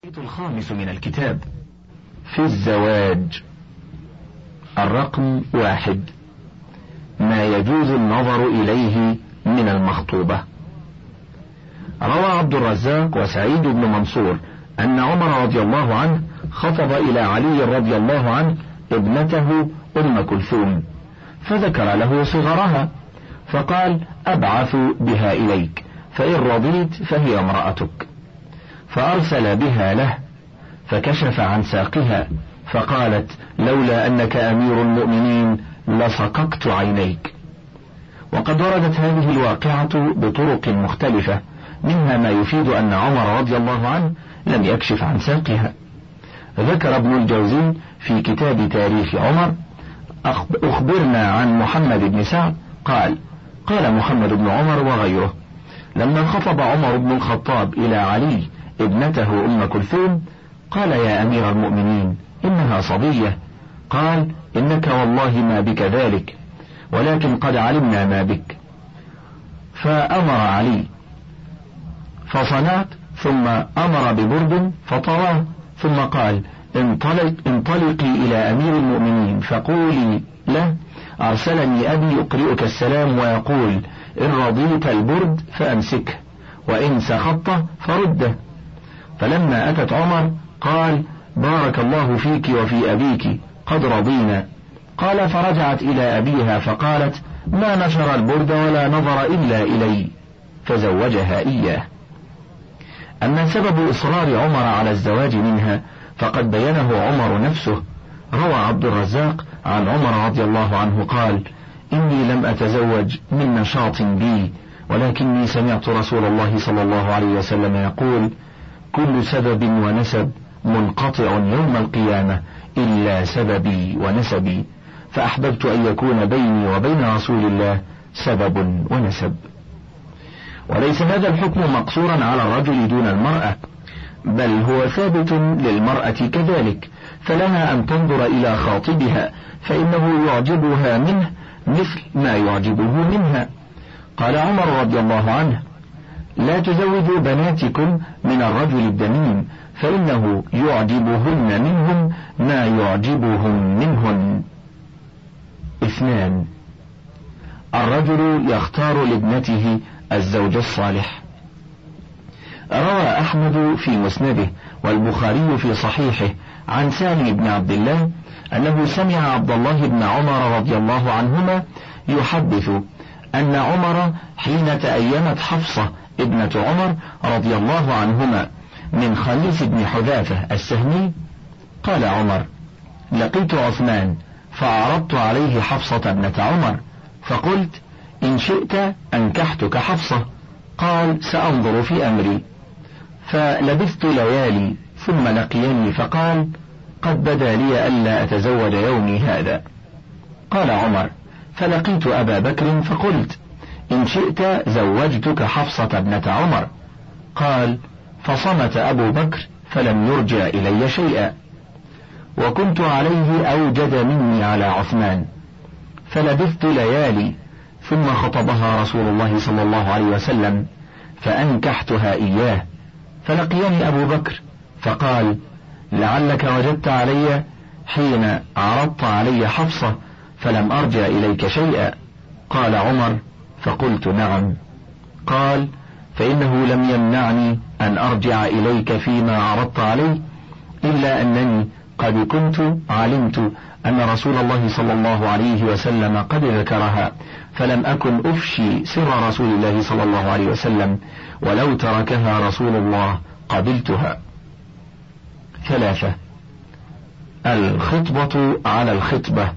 الخامس من الكتاب في الزواج. الرقم 1. ما يجوز النظر إليه من المخطوبة. روى عبد الرزاق وسعيد بن منصور أن عمر رضي الله عنه خطب إلى علي رضي الله عنه ابنته أم كلثوم، فذكر له صغرها، فقال: أبعث بها إليك، فإن رضيت فهي امرأتك. فأرسل بها له، فكشف عن ساقها، فقالت: لولا أنك أمير المؤمنين لصككت عينيك. وقد وردت هذه الواقعة بطرق مختلفة، منها ما يفيد أن عمر رضي الله عنه لم يكشف عن ساقها. ذكر ابن الجوزي في كتاب تاريخ عمر: أخبرنا عن محمد بن سعد قال محمد بن عمر وغيره: لما خطب عمر بن الخطاب إلى علي ابنته أم كلثوم قال: يا أمير المؤمنين إنها صبية. قال: إنك والله ما بك ذلك، ولكن قد علمنا ما بك. فأمر علي فصنعت، ثم أمر ببرد فطواه، ثم قال: انطلقي إلى أمير المؤمنين فقولي له: أرسلني أبي يقرئك السلام ويقول: إن رضيت البرد فأمسكه، وإن سخطت فرده. فلما أتت عمر قال: بارك الله فيك وفي أبيك، قد رضينا. قال: فرجعت إلى أبيها فقالت: ما نشر البرد ولا نظر إلا إلي، فزوجها إياه. أما سبب إصرار عمر على الزواج منها فقد بينه عمر نفسه. روى عبد الرزاق عن عمر رضي الله عنه قال: إني لم أتزوج من نشاط بي، ولكني سمعت رسول الله صلى الله عليه وسلم يقول: كل سبب ونسب منقطع يوم القيامة إلا سببي ونسبي، فأحببت أن يكون بيني وبين رسول الله سبب ونسب. وليس هذا الحكم مقصورا على الرجل دون المرأة، بل هو ثابت للمرأة كذلك، فلها أن تنظر إلى خاطبها فإنه يعجبها منه مثل ما يعجبه منها. قال عمر رضي الله عنه: لا تزوجوا بناتكم من الرجل الدميم، فإنه يعجبهن منهم ما يعجبهم منهن. 2. الرجل يختار لابنته الزوج الصالح. روى أحمد في مسنده والبخاري في صحيحه عن سالم بن عبد الله أنه سمع عبد الله بن عمر رضي الله عنهما يحدث أن عمر حين تأيمت حفصة ابنة عمر رضي الله عنهما من خليف بن حذافة السهمي، قال عمر: لقيت عثمان فعرضت عليه حفصة ابنة عمر، فقلت: إن شئت أنكحتك حفصة. قال: سأنظر في أمري. فلبثت ليالي، ثم لقيني فقال: قد بدا لي ألا أتزوج يومي هذا. قال عمر: فلقيت أبا بكر فقلت: إن شئت زوجتك حفصة ابنة عمر. قال: فصمت أبو بكر فلم يرجع إلي شيئا، وكنت عليه أوجد مني على عثمان. فلبثت ليالي، ثم خطبها رسول الله صلى الله عليه وسلم فأنكحتها إياه. فلقيني أبو بكر فقال: لعلك وجدت علي حين عرضت علي حفصة فلم أرجع إليك شيئا. قال عمر: فقلت: نعم. قال: فإنه لم يمنعني أن أرجع إليك فيما عرضت علي، إلا أنني قد كنت علمت أن رسول الله صلى الله عليه وسلم قد ذكرها، فلم أكن أفشي سر رسول الله صلى الله عليه وسلم، ولو تركها رسول الله قبلتها. 3. الخطبة على الخطبة.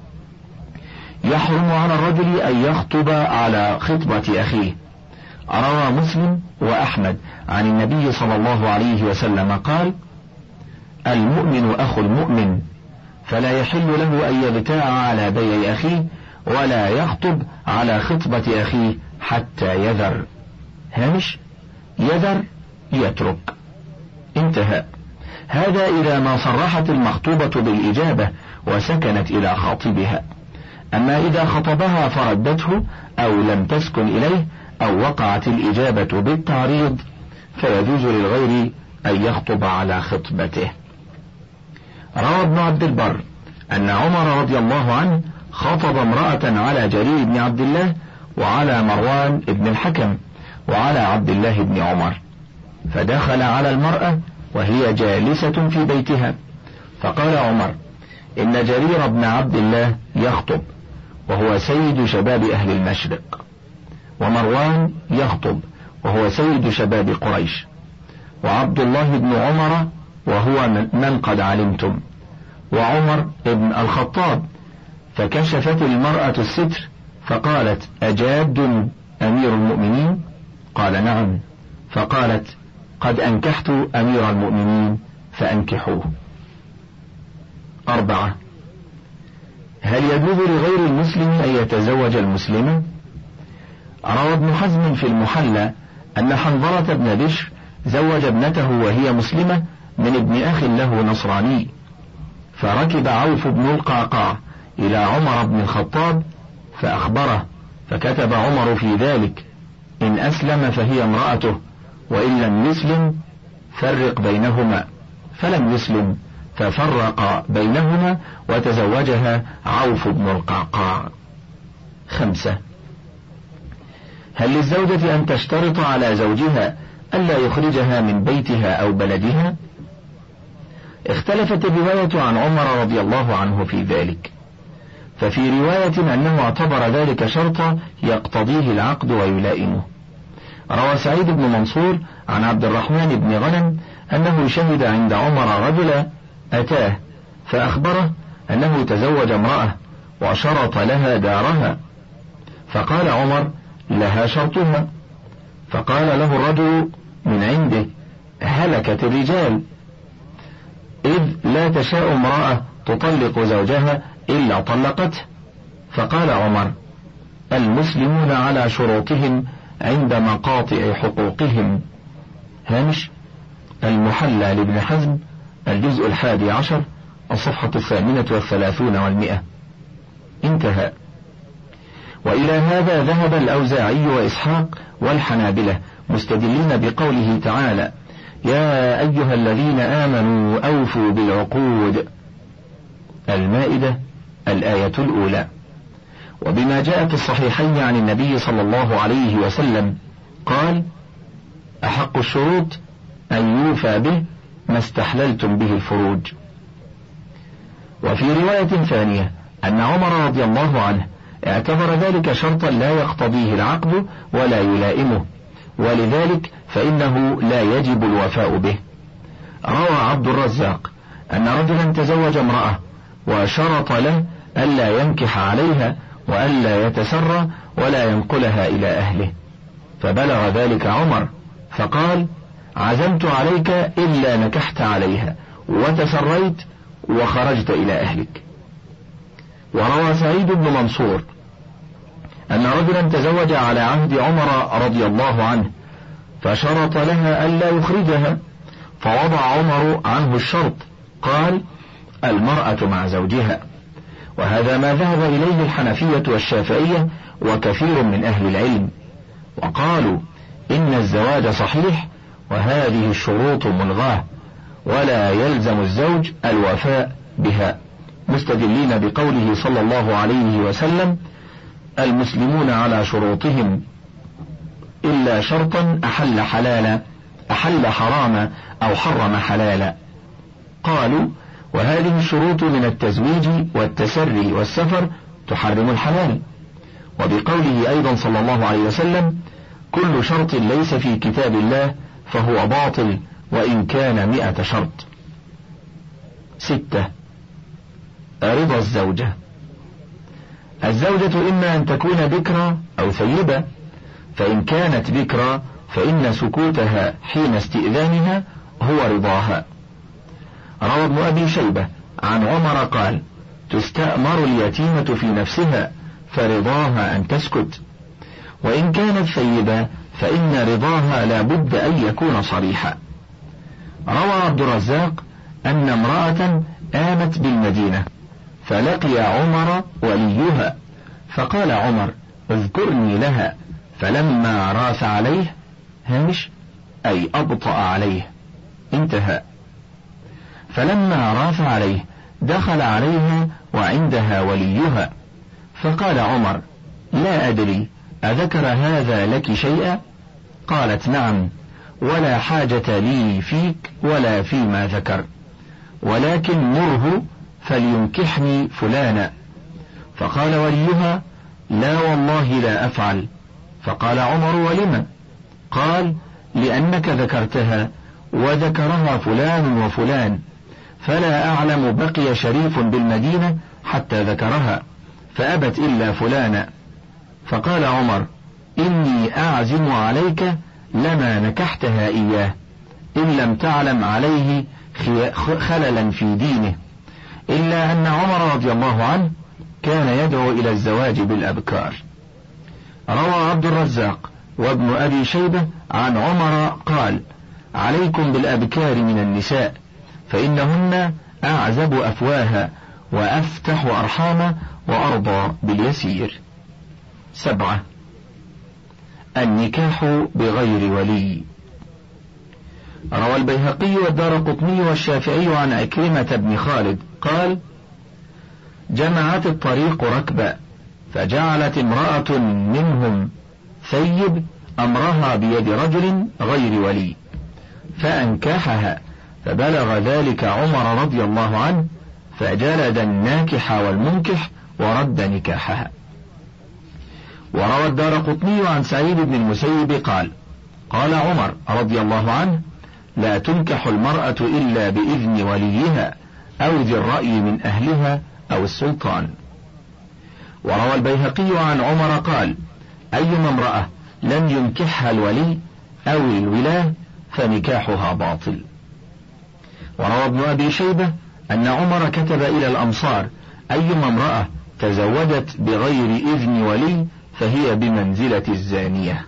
يحرم على الرجل أن يخطب على خطبة أخيه. روى مسلم وأحمد عن النبي صلى الله عليه وسلم قال: المؤمن أخو المؤمن، فلا يحل له أن يبتاع على بيع أخيه، ولا يخطب على خطبة أخيه حتى يذر. هامش: يذر يترك. انتهى. هذا إذا ما صرحت المخطوبة بالإجابة وسكنت إلى خاطبها. أما إذا خطبها فردته أو لم تسكن إليه أو وقعت الإجابة بالتعريض فيجوز للغير أن يخطب على خطبته. روى ابن عبد البر أن عمر رضي الله عنه خطب امرأة على جرير بن عبد الله وعلى مروان بن الحكم وعلى عبد الله بن عمر، فدخل على المرأة وهي جالسة في بيتها، فقال عمر: إن جرير بن عبد الله يخطب وهو سيد شباب أهل المشرق، ومروان يخطب وهو سيد شباب قريش، وعبد الله بن عمر وهو من قد علمتم، وعمر بن الخطاب. فكشفت المرأة الستر فقالت: أجاد أمير المؤمنين؟ قال: نعم. فقالت: قد أنكحت أمير المؤمنين فأنكحوه. 4. هل يجوز لغير المسلم أن يتزوج المسلمة؟ روى ابن حزم في المحلى أن حنظلة بن بشر زوج ابنته وهي مسلمة من ابن أخ له نصراني، فركب عوف بن القعقاع إلى عمر بن الخطاب فأخبره، فكتب عمر في ذلك: إن أسلم فهي امرأته، وإن لم يسلم فرق بينهما، فلم يسلم ففرق بينهما وتزوجها عوف بن القعقاع. 5. هل للزوجة أن تشترط على زوجها ألا يخرجها من بيتها أو بلدها؟ اختلفت الرواية عن عمر رضي الله عنه في ذلك، ففي رواية أنه اعتبر ذلك شرطا يقتضيه العقد ويلائمه. روى سعيد بن منصور عن عبد الرحمن بن غنم أنه شهد عند عمر رجلا أتاه فأخبره أنه تزوج امرأة وشرط لها دارها، فقال عمر: لها شرطها. فقال له الرجل من عنده: هلكت الرجال، إذ لا تشاء امرأة تطلق زوجها إلا طلقته. فقال عمر: المسلمون على شروطهم عند مقاطع حقوقهم. هامش المحلى لابن حزم الجزء 11 الصفحة 38 و100. انتهى. وإلى هذا ذهب الأوزاعي وإسحاق والحنابلة مستدلين بقوله تعالى: يا أيها الذين آمنوا أوفوا بالعقود. المائدة الآية الأولى. وبما جاء في الصحيحين عن النبي صلى الله عليه وسلم قال: أحق الشروط أن يوفى به ما استحللتم به الفروج. وفي رواية ثانية أن عمر رضي الله عنه اعتبر ذلك شرطا لا يقتضيه العقد ولا يلائمه، ولذلك فإنه لا يجب الوفاء به. روى عبد الرزاق أن رجلا تزوج امرأة وشرط له ألا ينكح عليها وألا يتسرى ولا ينقلها إلى أهله، فبلغ ذلك عمر فقال: عزمت عليك إلا نكحت عليها وتسريت وخرجت إلى أهلك. وروى سعيد بن منصور أن رجلا تزوج على عهد عمر رضي الله عنه فشرط لها ألا يخرجها، فوضع عمر عنه الشرط، قال: المرأة مع زوجها. وهذا ما ذهب إليه الحنفية والشافعية وكثير من أهل العلم، وقالوا إن الزواج صحيح وهذه الشروط ملغاة ولا يلزم الزوج الوفاء بها، مستدلين بقوله صلى الله عليه وسلم: المسلمون على شروطهم إلا شرطا أحل حراما أو حرم حلالا. قالوا: وهذه الشروط من التزويج والتسري والسفر تحرم الحلال. وبقوله أيضا صلى الله عليه وسلم: كل شرط ليس في كتاب الله فهو باطل وإن كان 100 شرط. 6. رضا الزوجة. الزوجة إما أن تكون بكرا أو ثيبة، فإن كانت بكرا فإن سكوتها حين استئذانها هو رضاها. روى ابن أبي شيبة عن عمر قال: تستأمر اليتيمة في نفسها فرضاها أن تسكت، وإن كانت ثيبة فإن رضاها لا بد أن يكون صريحا. روى عبد الرزاق أن امرأة آمت بالمدينة فلقي عمر وليها، فقال عمر: اذكرني لها، فلما راس عليه هامش أي أبطأ عليه انتهى. فلما راف عليه دخل عليها وعندها وليها، فقال عمر: لا أدري أذكر هذا لك شيئا؟ قالت: نعم، ولا حاجة لي فيك ولا فيما ذكر، ولكن مره فلينكحني فلانا. فقال وليها: لا والله لا أفعل. فقال عمر: ولم؟ قال: لأنك ذكرتها وذكرها فلان وفلان، فلا أعلم بقي شريف بالمدينة حتى ذكرها، فأبت إلا فلانا. فقال عمر: إني أعزم عليك لما نكحتها إياه، إن لم تعلم عليه خللا في دينه، إلا أن عمر رضي الله عنه كان يدعو إلى الزواج بالأبكار. روى عبد الرزاق وابن أبي شيبة عن عمر قال: عليكم بالأبكار من النساء، فإنهن أعزب أفواها وأفتح أرحاما وأرضى باليسير. 7. النكاح بغير ولي. روى البيهقي والدارقطني والشافعي عن عكرمة بن خالد قال: جمعت الطريق ركبا، فجعلت امرأة منهم ثيب أمرها بيد رجل غير ولي، فأنكحها، فبلغ ذلك عمر رضي الله عنه، فجلد الناكح والمنكح ورد نكاحها. وروى الدارقطني عن سعيد بن المسيب قال: قال عمر رضي الله عنه: لا تنكح المرأة إلا بإذن وليها أو ذي الرأي من أهلها أو السلطان. وروى البيهقي عن عمر قال: أيما امرأة لم ينكحها الولي أو الولاة فنكاحها باطل. وروى ابن أبي شيبة أن عمر كتب إلى الأمصار: أيما امرأة تزوجت بغير إذن ولي فهي بمنزلة الزانية.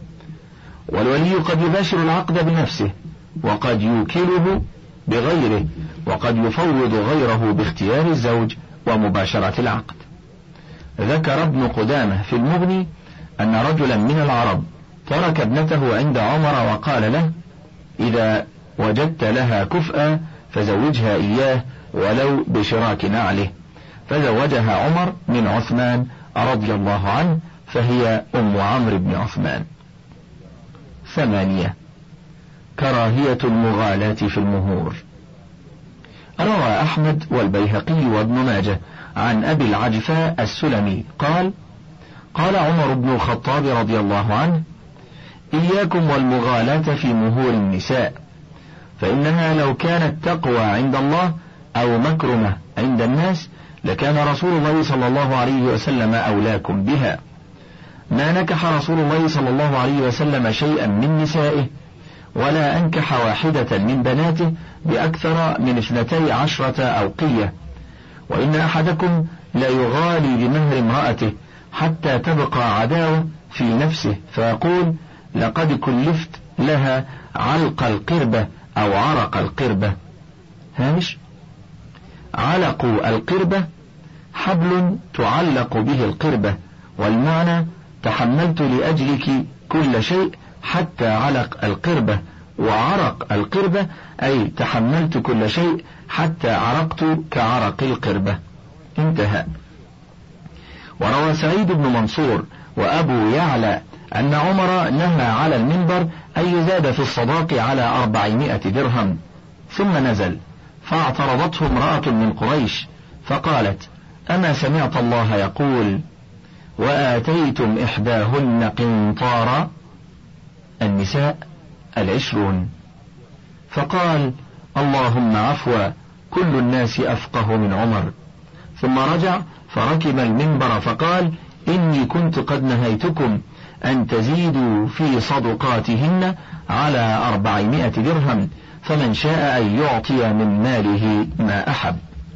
والولي قد يباشر العقد بنفسه، وقد يوكله بغيره، وقد يفوض غيره باختيار الزوج ومباشرة العقد. ذكر ابن قدامة في المغني أن رجلا من العرب ترك ابنته عند عمر وقال له: إذا وجدت لها كفءا فزوجها إياه ولو بشراك نعله، فزوجها عمر من عثمان رضي الله عنه، فهي أم عمرو بن عثمان. 8. كراهية المغالاة في المهور. روى أحمد والبيهقي وابن ماجه عن أبي العجفاء السلمي قال: قال عمر بن الخطاب رضي الله عنه: إياكم والمغالاة في مهور النساء، فإنها لو كانت تقوى عند الله أو مكرمة عند الناس لكان رسول الله صلى الله عليه وسلم أولاكم بها. ما نكح رسول الله صلى الله عليه وسلم شيئا من نسائه، ولا أنكح واحدة من بناته بأكثر من 12 أوقية، وإن أحدكم لا يغالي بمهر امرأته حتى تبقى عداوة في نفسه، فيقول: لقد كلفت لها علق القربة أو عرق القربة. هامش: علق القربة حبل تعلق به القربة، والمعنى: تحملت لأجلك كل شيء حتى علق القربة، وعرق القربة أي تحملت كل شيء حتى عرقت كعرق القربة. انتهى. وروى سعيد بن منصور وأبو يعلى أن عمر نهى على المنبر أن يزاد في الصداق على 400 درهم، ثم نزل، فاعترضته امرأة من قريش فقالت: أما سمعت الله يقول: وآتيتم إحداهن قنطارا؟ النساء 20. فقال: اللهم عفوا، كل الناس أفقه من عمر. ثم رجع فركب المنبر فقال: إني كنت قد نهيتكم أن تزيدوا في صدقاتهن على 400 درهم، فمن شاء أن يعطي من ماله ما أحب.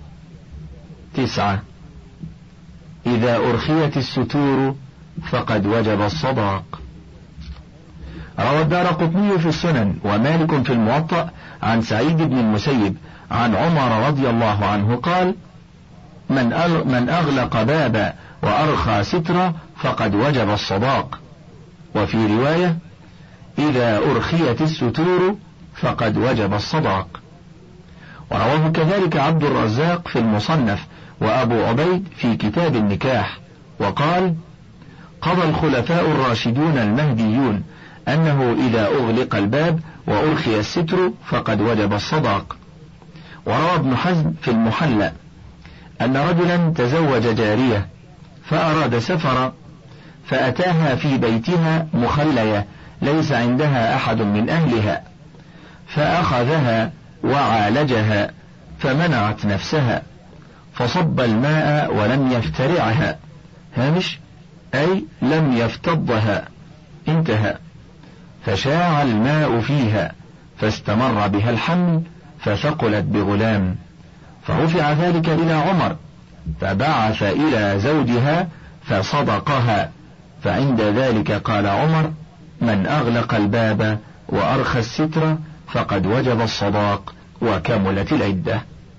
9. إذا أرخيت الستور فقد وجب الصداق. روى الدارقطني في السنن ومالك في الموطأ عن سعيد بن المسيب عن عمر رضي الله عنه قال: من أغلق بابا وأرخى سترا فقد وجب الصداق. وفي رواية: إذا أرخيت الستور فقد وجب الصداق. ورواه كذلك عبد الرزاق في المصنف وأبو عبيد في كتاب النكاح، وقال: قضى الخلفاء الراشدون المهديون أنه إذا أغلق الباب وأرخي الستر فقد وجب الصداق. وروى ابن حزم في المحلى أن رجلا تزوج جارية فأراد سفر، فأتاها في بيتها مخلية ليس عندها أحد من أهلها، فأخذها وعالجها فمنعت نفسها، فصب الماء ولم يفترعها، هامش أي لم يفتضها، انتهى، فشاع الماء فيها فاستمر بها الحمل فثقلت بغلام، فرفع ذلك إلى عمر فبعث إلى زوجها فصدقها، فعند ذلك قال عمر: من أغلق الباب وأرخى الستر فقد وجب الصداق وكملت العدة.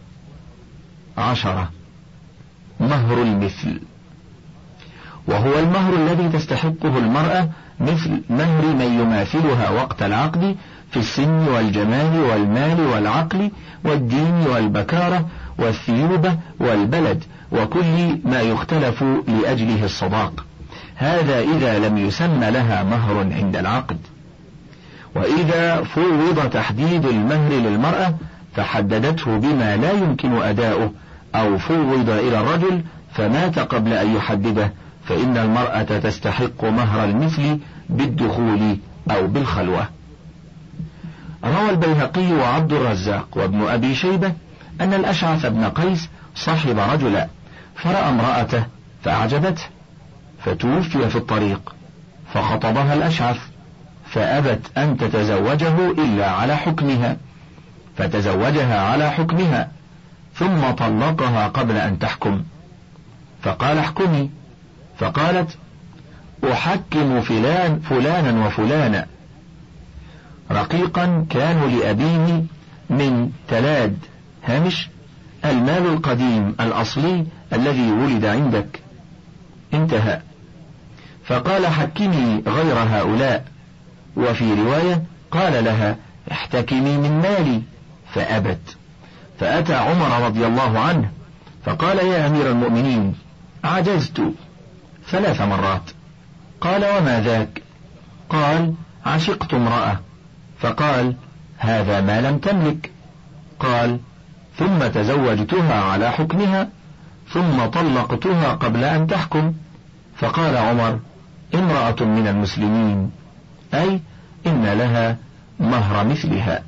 10. مهر المثل، وهو المهر الذي تستحقه المرأة مثل مهر من يماثلها وقت العقد في السن والجمال والمال والعقل والدين والبكارة والثيوبة والبلد وكل ما يختلف لأجله الصداق، هذا إذا لم يسمى لها مهر عند العقد. وإذا فوض تحديد المهر للمرأة فحددته بما لا يمكن أداؤه أو فوض إلى الرجل فمات قبل أن يحدده، فإن المرأة تستحق مهر المثل بالدخول أو بالخلوة. روى البيهقي وعبد الرزاق وابن أبي شيبة أن الأشعث بن قيس صاحب رجلا فرأى امرأته فأعجبته فتوفي في الطريق، فخطبها الأشعث فأبت أن تتزوجه إلا على حكمها، فتزوجها على حكمها ثم طلقها قبل أن تحكم، فقال: احكمي، فقالت: أحكم فلانا وفلانا. رقيقا كانوا لأبيه من تلاد، هامش المال القديم الأصلي الذي ولد عندك، انتهى، فقال: حكمي غير هؤلاء. وفي رواية قال لها: احتكمي من مالي، فأبت، فأتى عمر رضي الله عنه فقال: يا أمير المؤمنين، عجزت 3 مرات. قال: وما ذاك؟ قال: عشقت امرأة. فقال: هذا ما لم تملك. قال: ثم تزوجتها على حكمها ثم طلقتها قبل أن تحكم. فقال عمر: امرأة من المسلمين، أي إن لها مهر مثلها.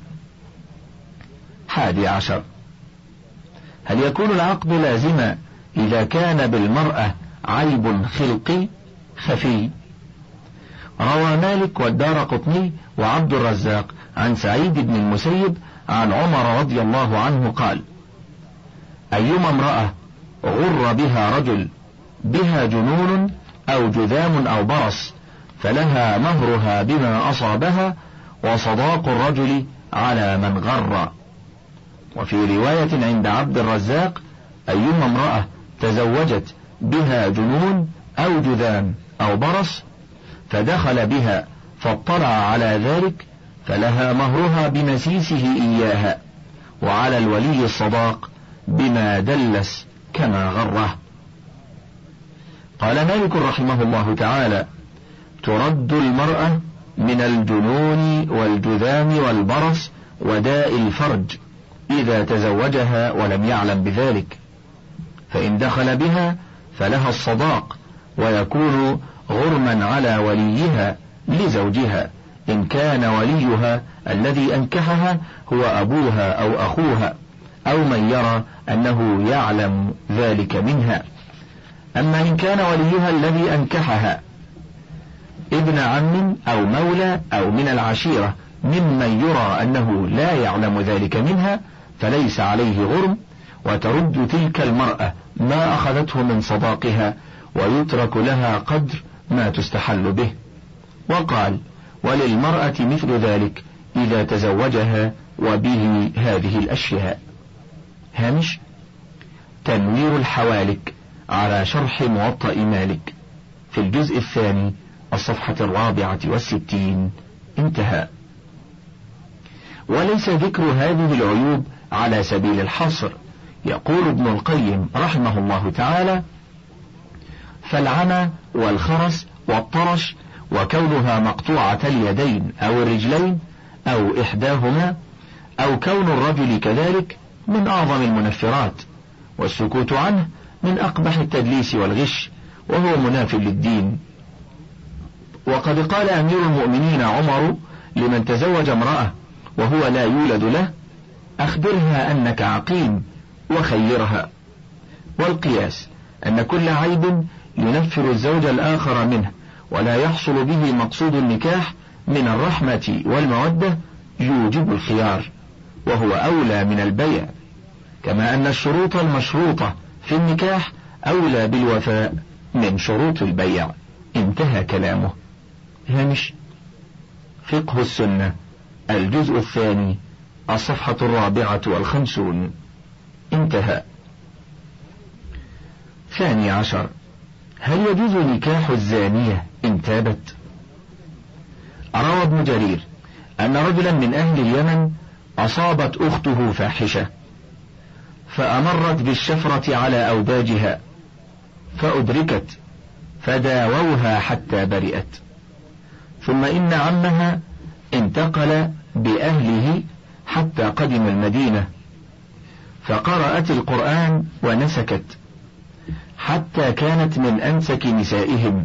11. هل يكون العقد لازما إذا كان بالمرأة عيب خلقي خفي؟ روى مالك والدارقطني وعبد الرزاق عن سعيد بن المسيب عن عمر رضي الله عنه قال: أيما امرأة غر بها رجل بها جنون أو جذام أو برص فلها مهرها بما أصابها وصداق الرجل على من غر. وفي رواية عند عبد الرزاق: أيما امرأة تزوجت بها جنون أو جذام أو برص فدخل بها فاطلع على ذلك فلها مهرها بمسيسه إياها، وعلى الولي الصداق بما دلس كما غره. قال مالك رحمه الله تعالى: ترد المرأة من الجنون والجذام والبرص وداء الفرج إذا تزوجها ولم يعلم بذلك، فإن دخل بها فلها الصداق ويكون غرما على وليها لزوجها إن كان وليها الذي أنكحها هو أبوها أو أخوها أو من يرى أنه يعلم ذلك منها. أما إن كان وليها الذي أنكحها ابن عم أو مولى أو من العشيرة ممن يرى أنه لا يعلم ذلك منها فليس عليه غرم، وترد تلك المرأة ما أخذته من صداقها ويترك لها قدر ما تستحل به. وقال: وللمرأة مثل ذلك إذا تزوجها وبه هذه الأشياء. هامش تنوير الحوالك على شرح موطأ مالك في الجزء الثاني الصفحة 64، انتهى. وليس ذكر هذه العيوب على سبيل الحصر. يقول ابن القيم رحمه الله تعالى: فالعمى والخرس والطرش وكونها مقطوعة اليدين أو الرجلين أو إحداهما أو كون الرجل كذلك من أعظم المنفرات، والسكوت عنه من أقبح التدليس والغش، وهو مناف للدين. وقد قال أمير المؤمنين عمر لمن تزوج امرأة وهو لا يولد له: أخبرها أنك عقيم وخيرها. والقياس أن كل عيب ينفر الزوج الآخر منه ولا يحصل به مقصود النكاح من الرحمة والمودة يوجب الخيار، وهو أولى من البيع، كما أن الشروط المشروطة في النكاح أولى بالوفاء من شروط البيع. انتهى كلامه. هامش: فقه السنة، الجزء الثاني، الصفحة 54. انتهى. 12. هل يجوز نكاح الزانية إن تابت؟ روى ابن جرير أن رجلا من أهل اليمن أصابت أخته فاحشة، فأمرت بالشفرة على أوداجها فأدركت، فداووها حتى برئت. ثم إن عمها انتقل بأهله حتى قدم المدينة، فقرأت القرآن ونسكت حتى كانت من أنسك نسائهم،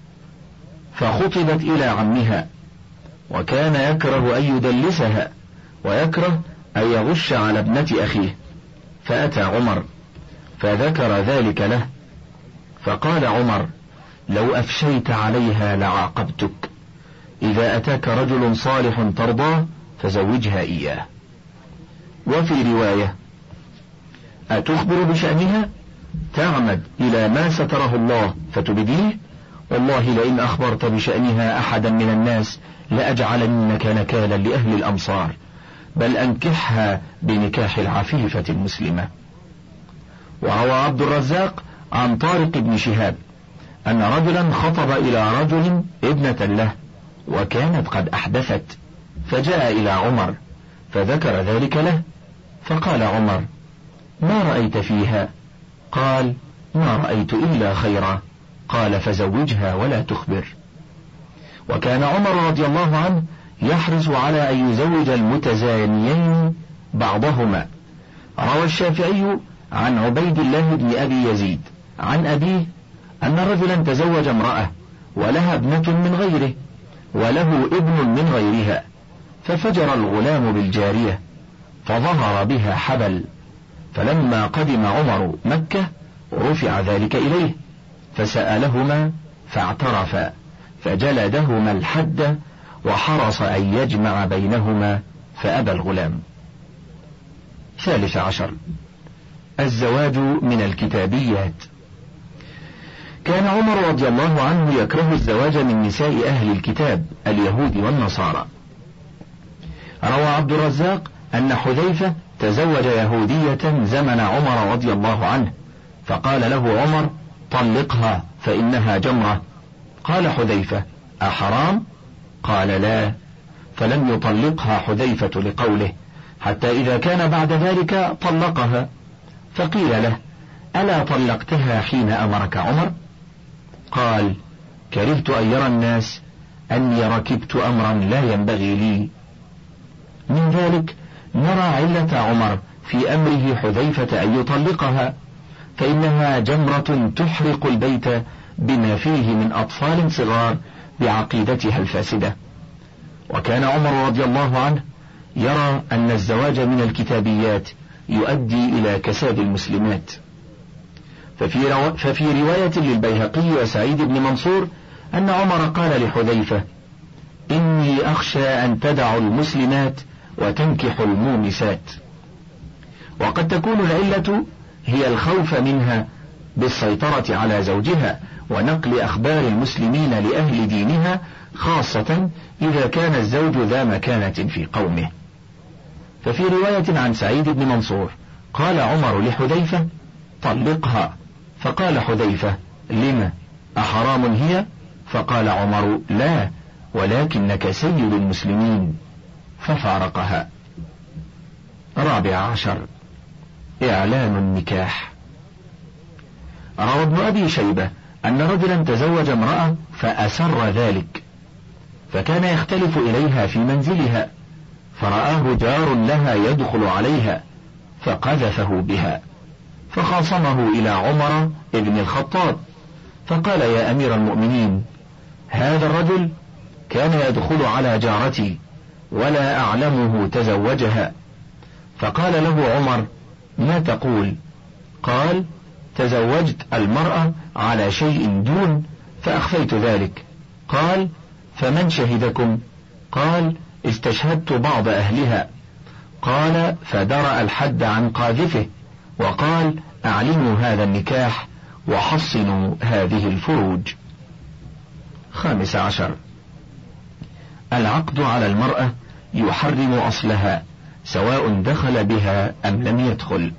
فخطبت إلى عمها، وكان يكره أن يدلسها ويكره أن يغش على ابنة أخيه، فأتى عمر فذكر ذلك له، فقال عمر: لو أفشيت عليها لعاقبتك، إذا أتاك رجل صالح ترضاه فزوجها إياه. وفي رواية: أتخبر بشأنها؟ تعمد إلى ما ستره الله فتبديه؟ والله لئن أخبرت بشأنها أحدا من الناس لأجعلنك نكالا لأهل الأمصار، بل أنكحها بنكاح العفيفة المسلمة. وروى عبد الرزاق عن طارق بن شهاب أن رجلا خطب إلى رجل ابنة له وكانت قد أحدثت، فجاء إلى عمر فذكر ذلك له، فقال عمر: ما رأيت فيها؟ قال: ما رأيت إلا خيرا. قال: فزوجها ولا تخبر. وكان عمر رضي الله عنه يحرص على أن يزوج المتزانيين بعضهما. روى الشافعي عن عبيد الله بن أبي يزيد عن أبيه أن رجلا تزوج امرأة ولها ابنة من غيره وله ابن من غيرها، ففجر الغلام بالجارية فظهر بها حبل، فلما قدم عمر مكة رفع ذلك إليه فسألهما فاعترفا، فجلدهما الحد وحرص أن يجمع بينهما فأبى الغلام. 13. الزواج من الكتابيات. كان عمر رضي الله عنه يكره الزواج من نساء أهل الكتاب اليهود والنصارى. روى عبد الرزاق أن حذيفة تزوج يهودية زمن عمر رضي الله عنه، فقال له عمر: طلقها فإنها جمرة. قال حذيفة: أحرام؟ قال: لا. فلم يطلقها حذيفة لقوله، حتى إذا كان بعد ذلك طلقها، فقيل له: ألا طلقتها حين أمرك عمر؟ قال: كرهت أن يرى الناس أني ركبت أمرا لا ينبغي لي. من ذلك نرى علة عمر في أمره حذيفة أن يطلقها، فإنها جمرة تحرق البيت بما فيه من أطفال صغار بعقيدتها الفاسدة. وكان عمر رضي الله عنه يرى أن الزواج من الكتابيات يؤدي إلى كساد المسلمات. ففي رواية للبيهقي وسعيد بن منصور أن عمر قال لحذيفة: إني أخشى أن تدعوا المسلمات وتنكحوا المومسات. وقد تكون العلة هي الخوف منها بالسيطرة على زوجها ونقل أخبار المسلمين لأهل دينها، خاصة إذا كان الزوج ذا مكانة في قومه. ففي رواية عن سعيد بن منصور قال عمر لحذيفة: طلقها. فقال حذيفة: لما؟ أحرام هي؟ فقال عمر: لا، ولكنك سيد المسلمين. ففارقها. 14 إعلان النكاح. روى ابن أبي شيبة أن رجلا تزوج امرأة فأسر ذلك، فكان يختلف إليها في منزلها، فرآه جار لها يدخل عليها فقذفه بها، فخاصمه إلى عمر ابن الخطاب فقال: يا أمير المؤمنين، هذا الرجل كان يدخل على جارتي ولا أعلمه تزوجها. فقال له عمر: ما تقول؟ قال: تزوجت المرأة على شيء دون فأخفيت ذلك. قال: فمن شهدكم؟ قال: استشهدت بعض أهلها. قال: فدرأ الحد عن قاذفه، وقال: أعلنوا هذا النكاح وحصنوا هذه الفروج. 15 العقد على المرأة يحرم أصلها سواء دخل بها أم لم يدخل.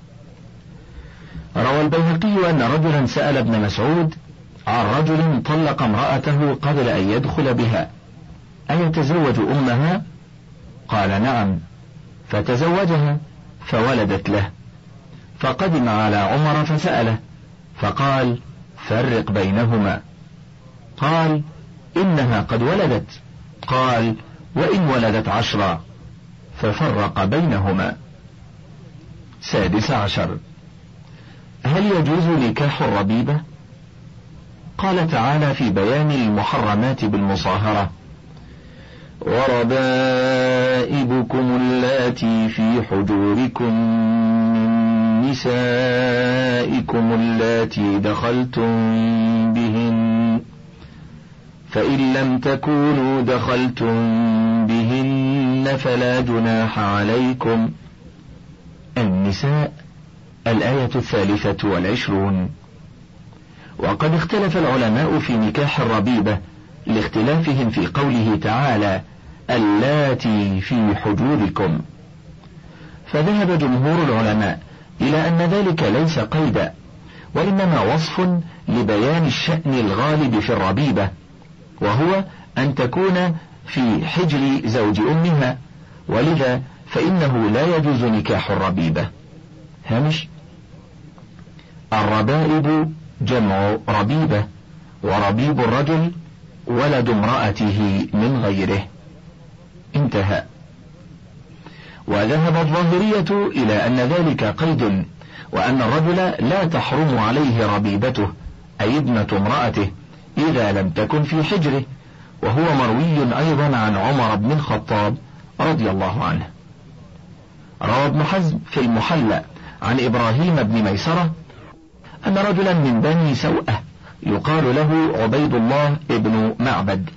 روى البيهقي أن رجلا سأل ابن مسعود عن رجل طلق امرأته قبل أن يدخل بها أيتزوج أمها؟ قال: نعم. فتزوجها فولدت له، فقدم على عمر فسأله فقال: فرق بينهما. قال: إنها قد ولدت. قال: وإن ولدت 10. ففرق بينهما. 16 هل يجوز نكاح الربيبة؟ قال تعالى في بيان المحرمات بالمصاهرة: وربائبكم اللاتي في حجوركم من نسائكم اللاتي دخلتم بهن، فإن لم تكونوا دخلتم بهن فلا جناح عليكم. النساء الآية 23. وقد اختلف العلماء في نكاح الربيبة لاختلافهم في قوله تعالى: اللاتي في حجوركم، فذهب جمهور العلماء إلى أن ذلك ليس قيدا، وإنما وصف لبيان الشأن الغالب في الربيبة، وهو أن تكون في حجر زوج أمها، ولذا فإنه لا يجوز نكاح الربيبة. هامش: الربائب جمع ربيبة، وربيب الرجل ولد امرأته من غيره. انتهى. وذهب الظاهرية إلى أن ذلك قيد، وأن الرجل لا تحرم عليه ربيبته أي ابنة امرأته إذا لم تكن في حجره، وهو مروي أيضا عن عمر بن الخطاب رضي الله عنه. روى ابن حزم في المحلى عن إبراهيم بن ميسرة أن رجلا من بني سوءة يقال له عبيد الله ابن معبد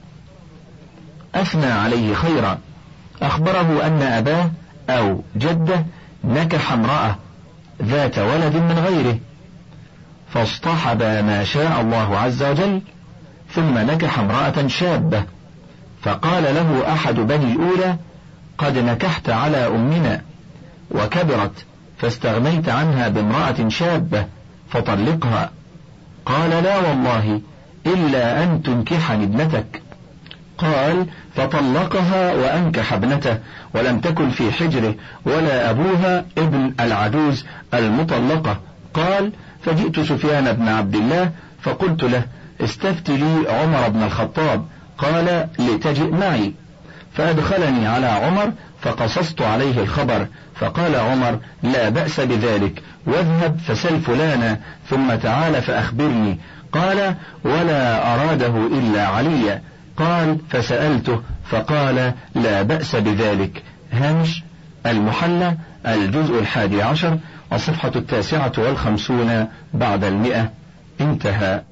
أثنى عليه خيرا، أخبره أن أباه أو جده نكح امرأة ذات ولد من غيره، فاصطحب ما شاء الله عز وجل، ثم نكح امرأة شابة، فقال له أحد بني الأولى: قد نكحت على أمنا وكبرت، فاستغنيت عنها بامرأة شابة فطلقها. قال: لا والله إلا أن تنكحني ابنتك. قال: فطلقها وأنكح ابنته، ولم تكن في حجره ولا أبوها ابن العجوز المطلقة. قال: فجئت سفيان بن عبد الله فقلت له: استفت لي عمر بن الخطاب. قال: لتجئ معي. فأدخلني على عمر فقصصت عليه الخبر، فقال عمر: لا بأس بذلك، واذهب فسل فلانا ثم تعال فأخبرني. قال: ولا أراده إلا عليا. قال: فسألته فقال: لا بأس بذلك. هامش: المحلى الجزء 11 والصفحة 59 بعد 100. انتهى.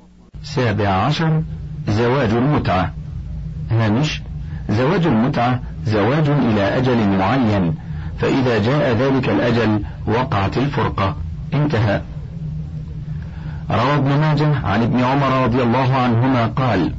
17 زواج المتعة. هامش: زواج المتعة زواج إلى أجل معين، فإذا جاء ذلك الأجل وقعت الفرقة. انتهى. روى ابن ماجه عن ابن عمر رضي الله عنهما قال: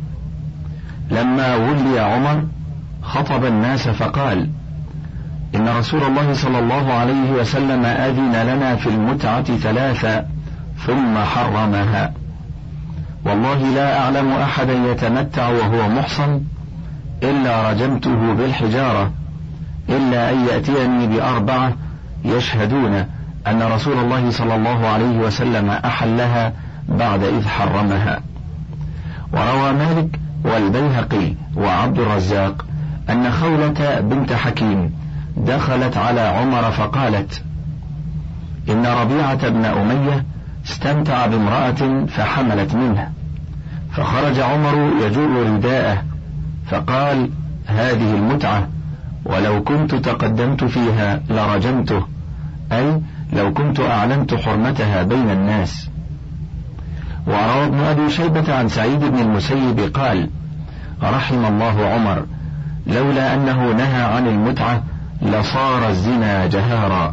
لما ولي عمر خطب الناس فقال: إن رسول الله صلى الله عليه وسلم أذن لنا في المتعة 3 ثم حرمها، والله لا أعلم أحدا يتمتع وهو محصن إلا رجمته بالحجارة، إلا أن يأتيني ب4 يشهدون أن رسول الله صلى الله عليه وسلم أحلها بعد إذ حرمها. وروى مالك والبيهقي وعبد الرزاق أن خولة بنت حكيم دخلت على عمر فقالت: إن ربيعة بن أمية استمتع بامرأة فحملت منه، فخرج عمر يجر رداءه فقال: هذه المتعة، ولو كنت تقدمت فيها لرجمته، أي لو كنت أعلنت حرمتها بين الناس. وروى ابن أبي شيبة عن سعيد بن المسيب قال: رحم الله عمر، لولا أنه نهى عن المتعة لصار الزنا جهارا.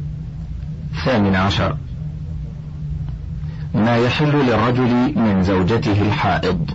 18. ما يحل للرجل من زوجته الحائض.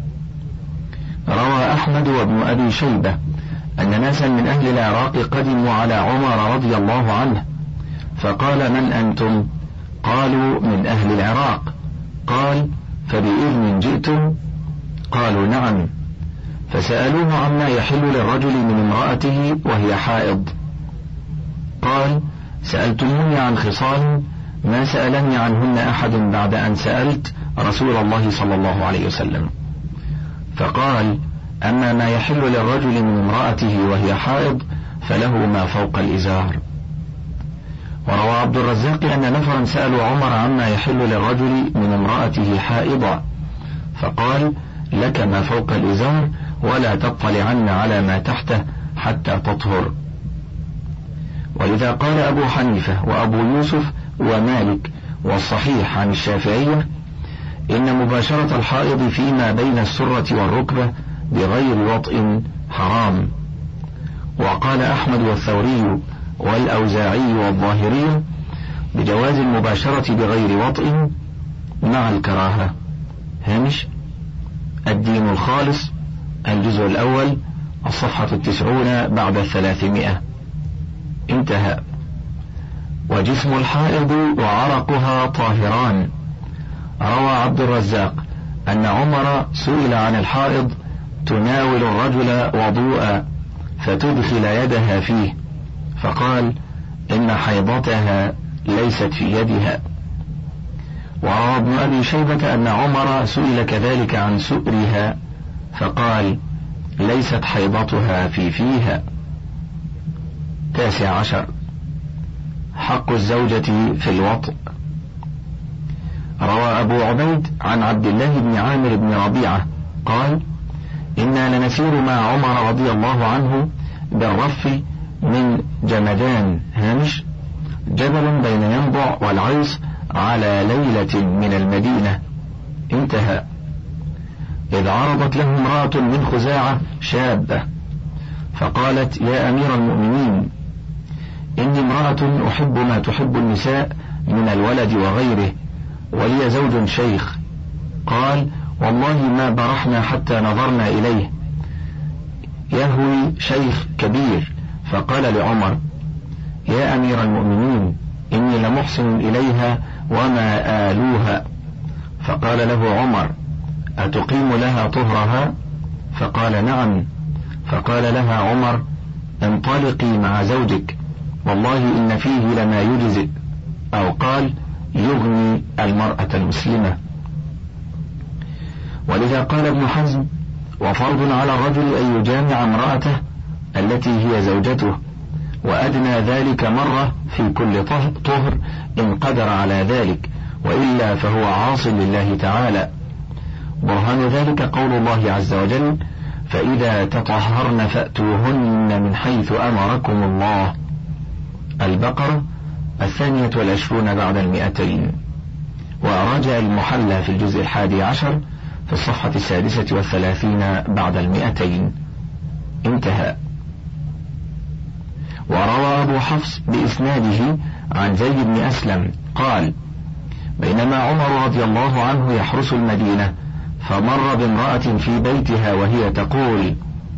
روى أحمد وابن أبي شيبة أن ناسا من أهل العراق قدموا على عمر رضي الله عنه، فقال: من أنتم؟ قالوا: من أهل العراق. قال: فبإذن جئتم؟ قالوا: نعم. فسألوه عما يحل للرجل من امرأته وهي حائض. قال: سألتموني عن خصال ما سألني عنهن أحد بعد أن سألت رسول الله صلى الله عليه وسلم. فقال: أما ما يحل للرجل من امرأته وهي حائض فله ما فوق الإزار. وروى عبد الرزاق أن نفرا سألوا عمر عما يحل للرجل من امرأته حائضة، فقال: لك ما فوق الإزار، ولا تطلعن على ما تحته حتى تطهر. ولذا قال أبو حنيفة وأبو يوسف ومالك والصحيح عن الشافعية: إن مباشرة الحائض فيما بين السرة والركبة بغير وطء حرام. وقال أحمد والثوري والأوزاعي والظاهري بجواز المباشرة بغير وطء مع الكراهة. هامش الدين الخالص، الجزء الأول، الصفحة 90 بعد 300. انتهى. وجسم الحائض وعرقها طاهران. روى عبد الرزاق أن عمر سئل عن الحائض تناول الرجل وضوءا فتدخل يدها فيه، فقال: إن حيضتها ليست في يدها. وروى ابن أبي شيبة أن عمر سئل كذلك عن سؤرها فقال: ليست حيضتها في فيها. 19. حق الزوجة في الوطء. روى أبو عبيد عن عبد الله بن عامر بن ربيعة قال: إنا لنسير مع عمر رضي الله عنه بالرف من جمدان هامش جبل بين ينبع والعيص على ليلة من المدينة. انتهى. إذ عرضت له امرأة من خزاعة شابة فقالت: يا أمير المؤمنين، إني امرأة أحب ما تحب النساء من الولد وغيره، ولي زوج شيخ. قال: والله ما برحنا حتى نظرنا إليه، يهوي شيخ كبير. فقال لعمر: يا أمير المؤمنين، إني لمحسن إليها وما آلوها. فقال له عمر: أتقيم لها طهرها؟ فقال: نعم. فقال لها عمر: انطلقي مع زوجك، والله إن فيه لما يجزئ، أو قال يغني المرأة المسلمة. ولذا قال ابن حزم: وفرض على الرجل أن يجامع امرأته التي هي زوجته، وأدنى ذلك مرة في كل طهر إن قدر على ذلك، وإلا فهو عاص لله تعالى. برهان ذلك قول الله عز وجل: فإذا تطهرن فأتوهن من حيث أمركم الله. البقرة 22 بعد 200. وراجع المحلى في الجزء 11 في الصفحة 36 بعد 200. انتهى. وروى أبو حفص بإسناده عن زيد بن أسلم قال: بينما عمر رضي الله عنه يحرس المدينة فمر بامرأة في بيتها وهي تقول: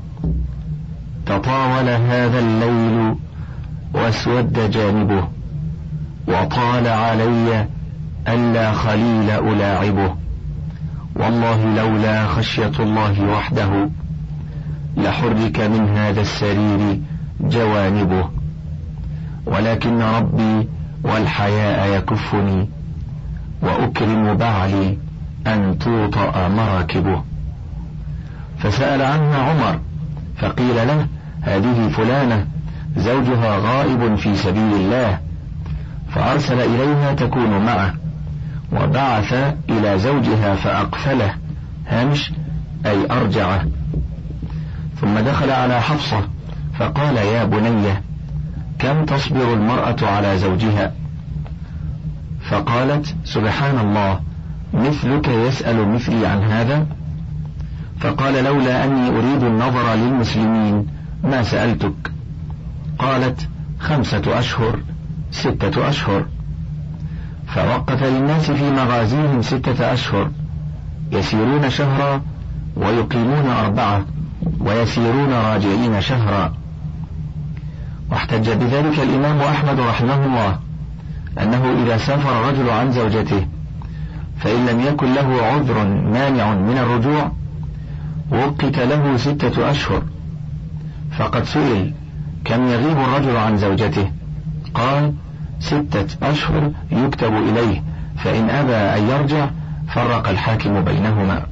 تطاول هذا الليل واسود جانبه، وطال علي ألا خليل ألاعبه، والله لولا خشية الله وحده لحرك من هذا السرير جوانبه، ولكن ربي والحياء يكفني، وأكرم بعلي أن توطأ مراكبه. فسأل عنها عمر فقيل له: هذه فلانة زوجها غائب في سبيل الله، فأرسل إليها تكون معه، وبعث إلى زوجها فأقفله هامش أي أرجعه. ثم دخل على حفصة فقال: يا بني، كم تصبر المرأة على زوجها؟ فقالت: سبحان الله، مثلك يسأل مثلي عن هذا؟ فقال: لولا أني أريد النظر للمسلمين ما سألتك. قالت: 5 أشهر 6 أشهر. فوقت للناس في مغازيهم 6 أشهر، يسيرون شهرا ويقيمون 4 ويسيرون راجعين شهرا. واحتج بذلك الإمام أحمد رحمه الله أنه إذا سافر الرجل عن زوجته فإن لم يكن له عذر مانع من الرجوع وقت له 6 أشهر. فقد سئل: كم يغيب الرجل عن زوجته؟ قال: 6 أشهر يكتب إليه، فإن أبى أن يرجع فرق الحاكم بينهما.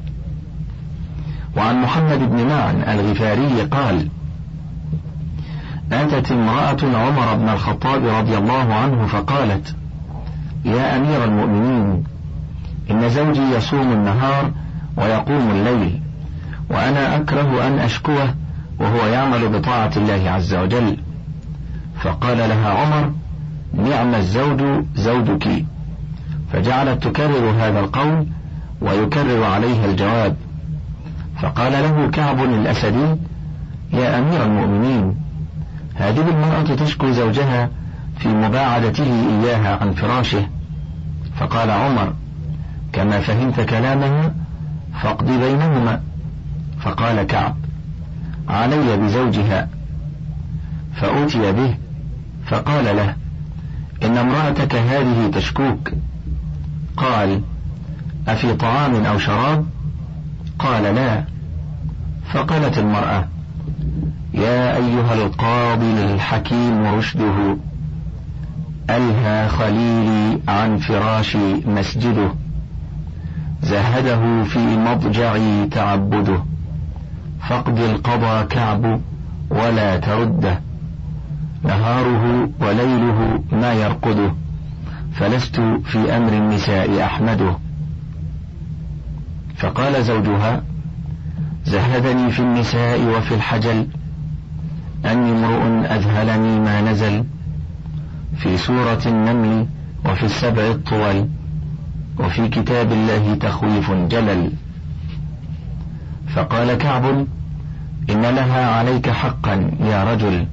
وعن محمد بن معن الغفاري قال: أتت امرأة عمر بن الخطاب رضي الله عنه فقالت: يا أمير المؤمنين، إن زوجي يصوم النهار ويقوم الليل، وأنا أكره أن أشكوه وهو يعمل بطاعة الله عز وجل. فقال لها عمر: نعم الزوج زوجك. فجعلت تكرر هذا القول ويكرر عليها الجواب. فقال له كعب الأسدي: يا أمير المؤمنين، هذه المرأة تشكو زوجها في مباعدته إياها عن فراشه. فقال عمر: كما فهمت كلامها فاقض بينهما. فقال كعب: علي بزوجها. فأتي به فقال له: إن امرأتك هذه تشكوك. قال: أفي طعام أو شراب؟ قال: لا. فقالت المرأة: يا أيها القاضي الحكيم رشده، ألهى خليلي عن فراشي مسجده، زهده في مضجعي تعبده، فاقض القضى كعب ولا ترده، نهاره وليله ما يرقده، فلست في أمر النساء أحمده. فقال زوجها: زهدني في النساء وفي الحجل، أني امرؤ أذهلني ما نزل في سورة النمل وفي السبع الطول، وفي كتاب الله تخويف جلل. فقال كعب: إن لها عليك حقا يا رجل،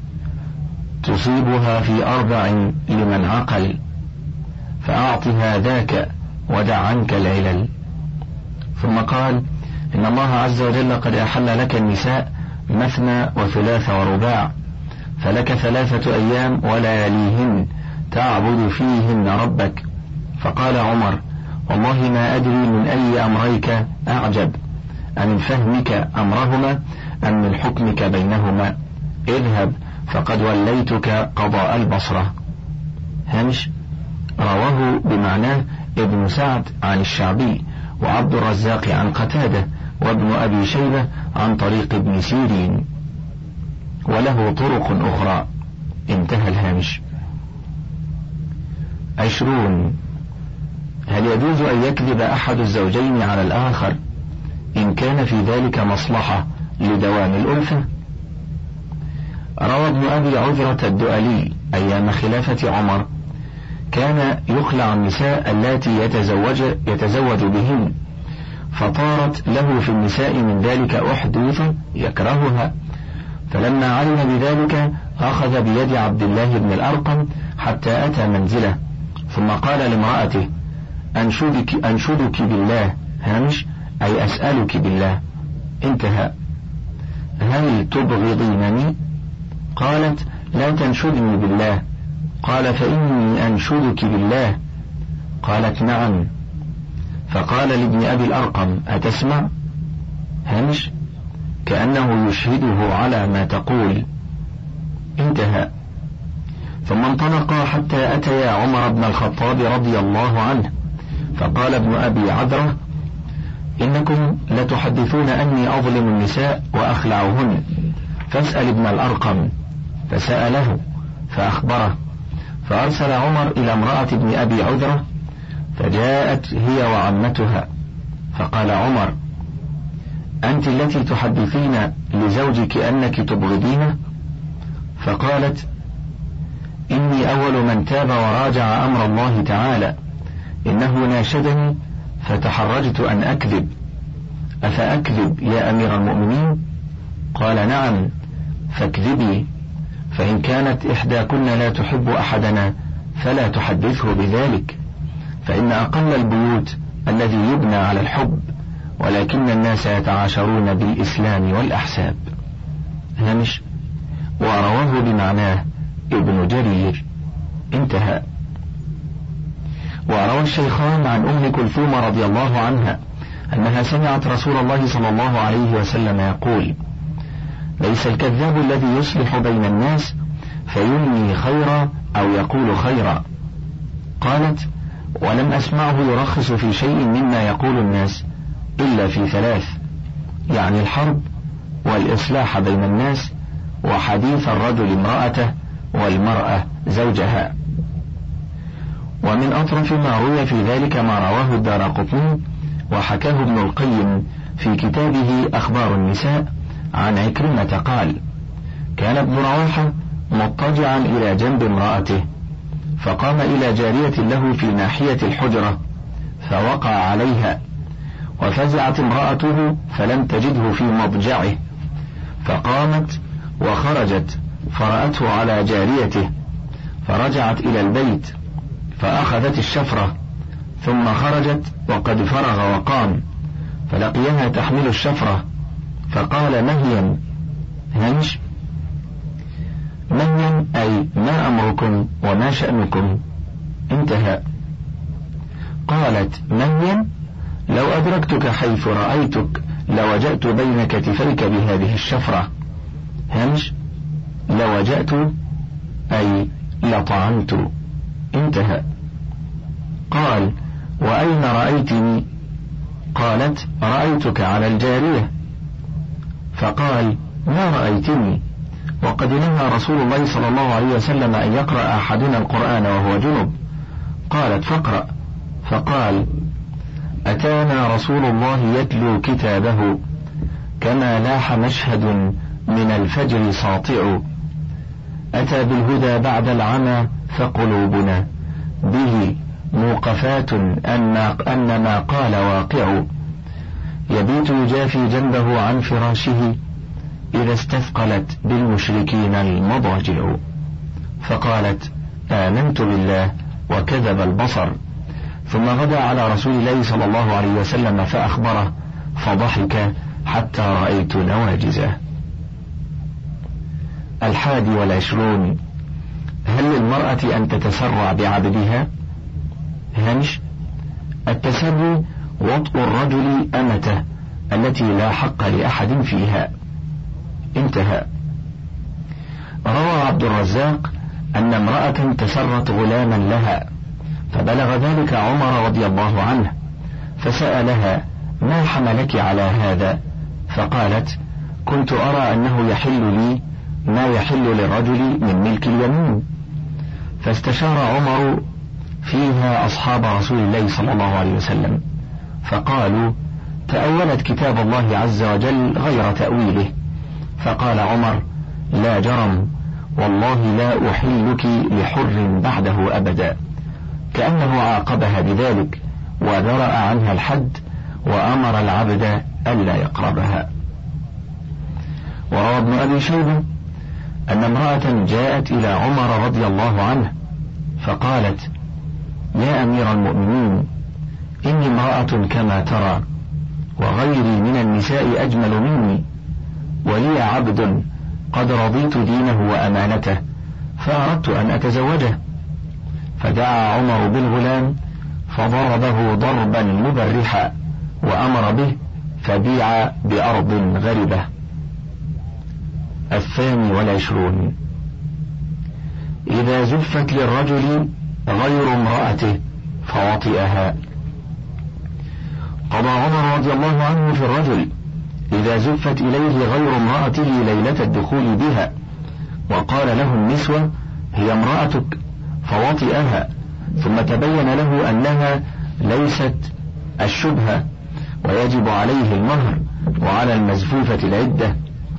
تصيبها في 4 لمن عقل، فأعطها ذاك ودع عنك العلل. ثم قال: إن الله عز وجل قد أحل لك النساء مثنى وثلاث ورباع، فلك 3 أيام ولياليهن تعبد فيهن ربك. فقال عمر: والله ما أدري من أي أمريك أعجب، أمن فهمك أمرهما أم من حكمك بينهما؟ اذهب فقد وليتك قضاء البصرة. هامش رواه بمعناه ابن سعد عن الشعبي، وعبد الرزاق عن قتادة، وابن أبي شيبة عن طريق ابن سيرين، وله طرق أخرى. انتهى الهامش. 20. هل يجوز أن يكذب أحد الزوجين على الآخر إن كان في ذلك مصلحة لدوام الألفة؟ روى ابن أبي عذرة الدؤلي أيام خلافة عمر كان يخلع النساء التي يتزوج بهن، فطارت له في النساء من ذلك أحدوث يكرهها، فلما علم بذلك أخذ بيد عبد الله بن الأرقم حتى أتى منزله، ثم قال لامرأته: أنشدك بالله، هامش أي أسألك بالله. انتهى. هل تبغضينني؟ قالت: لا تنشدني بالله. قال: فإني أنشدك بالله. قالت: نعم. فقال لابن أبي الأرقم: أتسمع؟ هامش كأنه يشهده على ما تقول. انتهى. ثم انطلقا حتى أتيا عمر بن الخطاب رضي الله عنه، فقال ابن أبي عذرة: إنكم لتحدثون أني أظلم النساء وأخلعهن، فاسأل ابن الأرقم. فسأله فأخبره، فأرسل عمر إلى امرأة ابن أبي عذرة، فجاءت هي وعمتها، فقال عمر: أنت التي تحدثين لزوجك أنك تبغضينه؟ فقالت: إني أول من تاب وراجع أمر الله تعالى، إنه ناشدني فتحرجت أن أكذب، أفأكذب يا أمير المؤمنين؟ قال: نعم، فاكذبي، فإن كانت إحداكن لا تحب أحدنا فلا تحدثه بذلك، فإن أقل البيوت الذي يبنى على الحب، ولكن الناس يتعاشرون بالإسلام والأحساب. هامش: ورواه بمعناه ابن جرير. انتهى. وروى الشيخان عن أم كلثوم رضي الله عنها أنها سمعت رسول الله صلى الله عليه وسلم يقول: ليس الكذاب الذي يصلح بين الناس فينمي خيرا أو يقول خيرا. قالت: ولم أسمعه يرخص في شيء مما يقول الناس إلا في ثلاث، يعني الحرب، والإصلاح بين الناس، وحديث الرجل امرأته، والمرأة زوجها. ومن أطرف ما روي في ذلك ما رواه الدارقطني وحكاه ابن القيم في كتابه أخبار النساء عن عكرمة قال: كان ابن رواحة مضطجعا إلى جنب امرأته، فقام إلى جارية له في ناحية الحجرة فوقع عليها، وفزعت امرأته فلم تجده في مضجعه، فقامت وخرجت فرأته على جاريته، فرجعت إلى البيت فأخذت الشفرة، ثم خرجت وقد فرغ وقام، فلقيها تحمل الشفرة، فقال: مهيا. هنش: مهيا أي ما أمركم وما شأنكم. انتهى. قالت: مهيا، لو أدركتك حيث رأيتك لوجأت بين كتفيك بهذه الشفرة. هنش: لوجأت أي لطعنت. انتهى. قال: وأين رأيتني؟ قالت: رأيتك على الجارية. فقال: ما رأيتني، وقد نهى رسول الله صلى الله عليه وسلم أن يقرأ أحدنا القرآن وهو جنب. قالت: فاقرأ. فقال: أتانا رسول الله يتلو كتابه، كما لاح مشهد من الفجر ساطع، أتى بالهدى بعد العمى فقلوبنا به موقفات أن ما قال واقع، يبيت يجافي جنبه عن فراشه إذا استثقلت بالمشركين المضاجع. فقالت: آمنت بالله وكذب البصر. ثم غدا على رسول الله صلى الله عليه وسلم فأخبره، فضحك حتى رأيت نواجزه. 21. هل للمرأة أن تتسرع بعبدها؟ هنش: التسري وطء الرجل أمته التي لا حق لأحد فيها. انتهى. روى عبد الرزاق أن امرأة تسرت غلاما لها، فبلغ ذلك عمر رضي الله عنه، فسألها: ما حملك على هذا؟ فقالت: كنت أرى أنه يحل لي ما يحل للرجل من ملك اليمين. فاستشار عمر فيها أصحاب رسول الله صلى الله عليه وسلم، فقالوا: تأولت كتاب الله عز وجل غير تأويله. فقال عمر: لا جرم، والله لا أحلك لحر بعده أبدا، كأنه عاقبها بذلك ودرأ عنها الحد وأمر العبد ألا يقربها. وروى ابن أبي شيبة أن امرأة جاءت إلى عمر رضي الله عنه فقالت: يا أمير المؤمنين، إني امرأة كما ترى، وغيري من النساء أجمل مني، ولي عبد قد رضيت دينه وأمانته، فأردت أن أتزوجه. فدعا عمر بالغلام فضربه ضربا مبرحا وأمر به، فبيع بأرض غربة. 22. إذا زفت للرجل غير امرأته فوطئها. قضى عمر رضي الله عنه في الرجل إذا زفت إليه غير امرأته ليلة الدخول بها، وقال له النسوة هي امرأتك فوطئها، ثم تبين له أنها ليست الشبهة ويجب عليه المهر وعلى المزفوفة العدة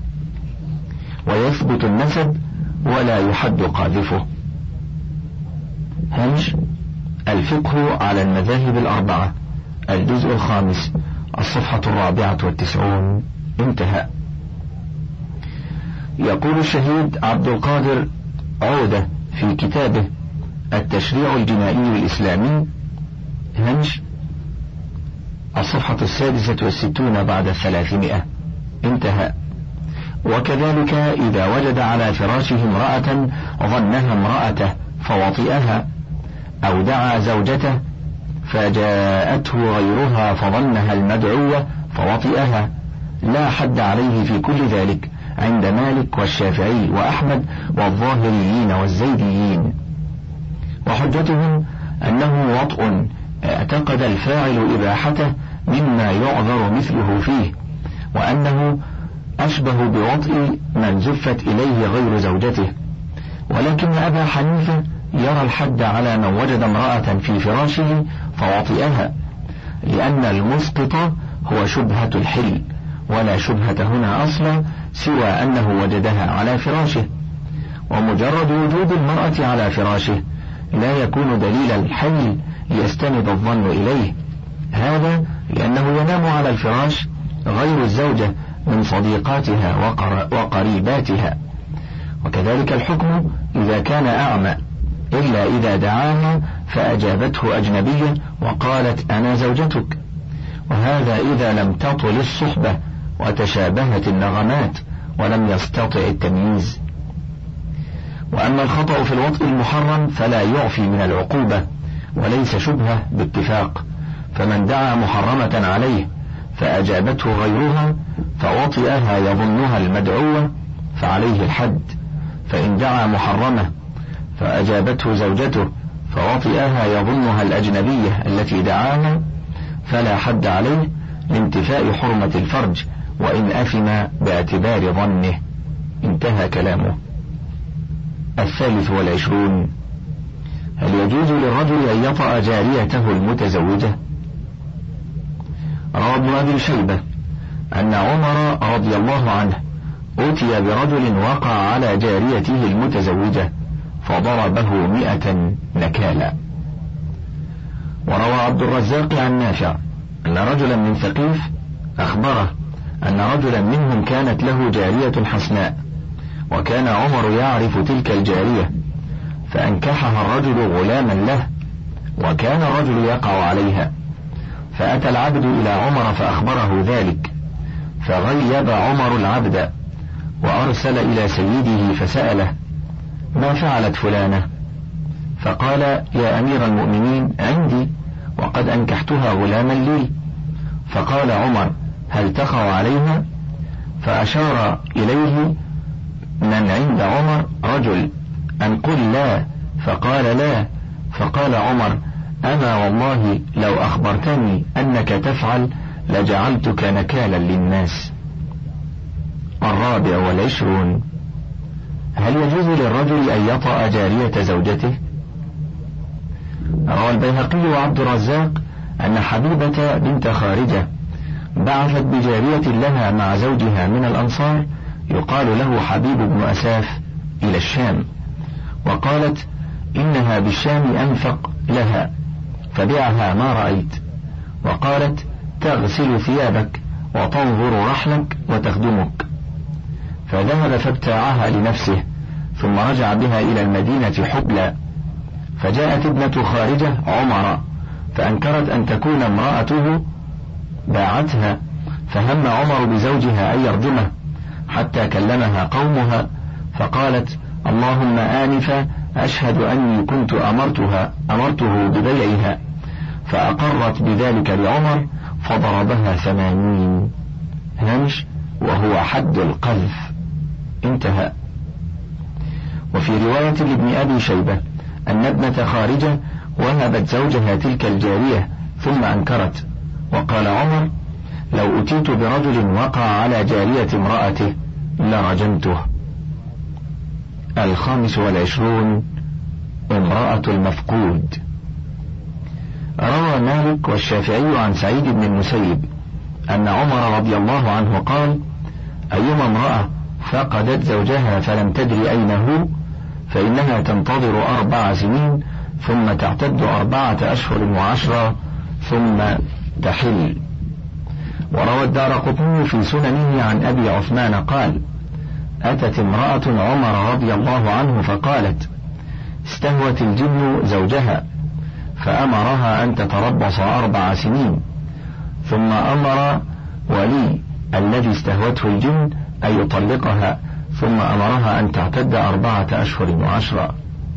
ويثبت النسب ولا يحد قاذفه. هامش الفقه على المذاهب الأربعة، الجزء 5، الصفحة 94. انتهى. يقول الشهيد عبد القادر عودة في كتابه التشريع الجنائي الإسلامي، هامش الصفحة 66 بعد 300. انتهى. وكذلك إذا وجد على فراشه امرأة ظنها امرأته فوطئها، أو دعا زوجته فجاءته غيرها فظنها المدعوة فوطئها، لا حد عليه في كل ذلك عند مالك والشافعي وأحمد والظاهريين والزيديين. وحجتهم أنه وطء اعتقد الفاعل إباحته مما يعذر مثله فيه، وأنه أشبه بوطء من زفت إليه غير زوجته. ولكن أبا حنيفة يرى الحد على من وجد امرأة في فراشه فوطئها، لأن المسقط هو شبهة الحل، ولا شبهة هنا أصلا سوى أنه وجدها على فراشه، ومجرد وجود المرأة على فراشه لا يكون دليل الحل ليستند الظن إليه، هذا لأنه ينام على الفراش غير الزوجة من صديقاتها وقريباتها. وكذلك الحكم إذا كان أعمى، إلا إذا دعاها فأجابته أجنبية وقالت أنا زوجتك، وهذا إذا لم تطل الصحبة وتشابهت النغمات ولم يستطع التمييز. وأما الخطأ في الوطء المحرم فلا يعفي من العقوبة وليس شبهة باتفاق، فمن دعا محرمة عليه فأجابته غيرها فوطئها يظنها المدعوة فعليه الحد، فإن دعا محرمة فأجابته زوجته فوطئها يظنها الأجنبية التي دعاها فلا حد عليه لانتفاء حرمة الفرج وإن أثم باعتبار ظنه. انتهى كلامه. 23. هل يجوز للرجل أن يطأ جاريته المتزوجة؟ روى ابن أبي شيبة أن عمر رضي الله عنه أتي برجل وقع على جاريته المتزوجة فضربه 100 نكالا. وروى عبد الرزاق عن نافع أن رجلا من ثقيف أخبره أن رجلا منهم كانت له جارية حسناء، وكان عمر يعرف تلك الجارية فأنكحها الرجل غلاما له، وكان الرجل يقع عليها، فأتى العبد إلى عمر فأخبره ذلك، فغيب عمر العبد وأرسل إلى سيده فسأله ما فعلت فلانة؟ فقال يا أمير المؤمنين عندي وقد أنكحتها غلاما لي. فقال عمر هل تقع عليها؟ فأشار إليه من عند عمر رجل أن قل لا، فقال لا. فقال عمر أما والله لو أخبرتني أنك تفعل لجعلتك نكالا للناس. 24. هل يجوز للرجل أن يطأ جارية زوجته؟ روى البيهقي وعبد الرزاق أن حبيبة بنت خارجة بعثت بجارية لها مع زوجها من الأنصار يقال له حبيب بن أساف إلى الشام، وقالت إنها بالشام أنفق لها فبعها ما رأيت، وقالت تغسل ثيابك وتنظر رحلك وتخدمك. فذهب فابتاعها لنفسه ثم رجع بها إلى المدينة حبلى، فجاءت ابنة خارجة عمر فأنكرت أن تكون امرأته باعتها، فهم عمر بزوجها أن يرجمه حتى كلمها قومها فقالت اللهم آنفا أشهد أني كنت أمرته ببيعها، فأقرت بذلك لعمر فضربها 80 هامش وهو حد القذف. انتهى. وفي رواية لابن أبي شيبة أن ابنة خارجة وهبت زوجها تلك الجارية ثم أنكرت، وقال عمر: لو أتيت برجل وقع على جارية امرأته لرجمته. 25 امرأة المفقود. روى مالك والشافعي عن سعيد بن المسيب أن عمر رضي الله عنه قال: أيما امرأة فقدت زوجها فلم تدر أين هو فإنها تنتظر 4 سنين ثم تعتد 4 أشهر و10 ثم تحل. وروى الدارقطني في سننه عن أبي عثمان قال: أتت امرأة عمر رضي الله عنه فقالت: استهوت الجن زوجها فأمرها أن تتربص 4 سنين، ثم أمر ولي الذي استهوته الجن أن يطلقها، ثم أمرها أن تعتد 4 أشهر و10.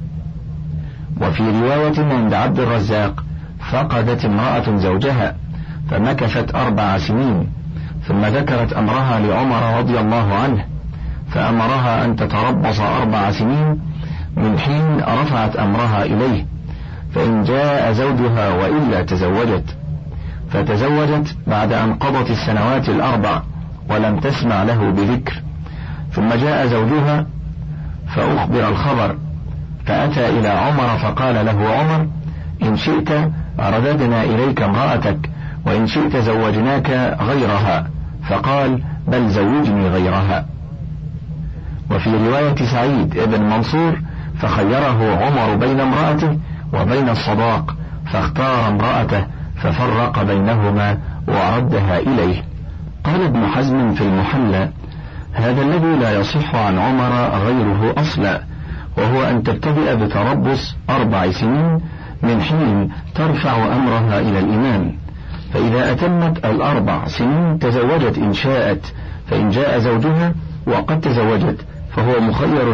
وفي رواية عند عبد الرزاق: فقدت امرأة زوجها فمكثت 4 سنين، ثم ذكرت أمرها لعمر رضي الله عنه فأمرها أن تتربص 4 سنين من حين رفعت أمرها إليه، فإن جاء زوجها وإلا تزوجت، فتزوجت بعد أن قضت السنوات 4 ولم تسمع له بذكر، ثم جاء زوجها فأخبر الخبر، فأتى إلى عمر فقال له عمر: إن شئت رددنا إليك امرأتك، وإن شئت زوجناك غيرها، فقال: بل زوجني غيرها. وفي رواية سعيد ابن منصور: فخيره عمر بين امرأته وبين الصداق، فاختار امرأته ففرق بينهما وردها إليه. قال ابن حزم في المحلى: هذا الذي لا يصح عن عمر غيره أصلا، وهو أن تبتدئ بتربص 4 سنين من حين ترفع أمرها إلى الإمام، فإذا أتمت 4 سنين تزوجت إن شاءت، فإن جاء زوجها وقد تزوجت فهو مخير